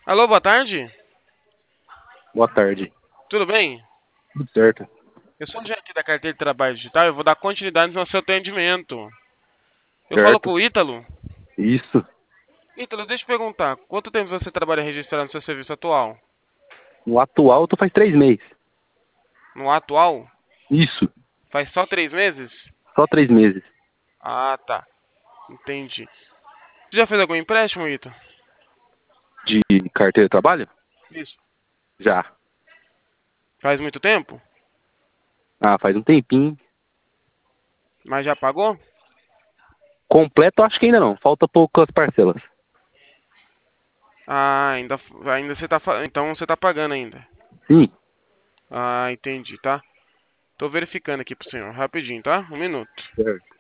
Alô, boa tarde. Boa tarde. Tudo bem? Tudo certo. Eu sou o Jean aqui da Carteira de Trabalho Digital. Eu vou dar continuidade no seu atendimento. Eu falo com Certo. o Ítalo. Isso. Ítalo, deixa eu perguntar. Quanto tempo você trabalha registrado no seu serviço atual? No atual, eu tô faz 3 meses. No atual? Isso. Faz só 3 meses? Só 3 meses. Ah, tá. Entendi. Você já fez algum empréstimo, Ítalo? De carteira de trabalho? Isso. Já. Faz muito tempo? Ah, faz um tempinho. Mas já pagou? Completo, acho que ainda não. Falta poucas parcelas. Ah, ainda você tá, então você tá pagando ainda. Sim. Ah, entendi, tá? Tô verificando aqui pro senhor, rapidinho, tá? Um minuto. Certo.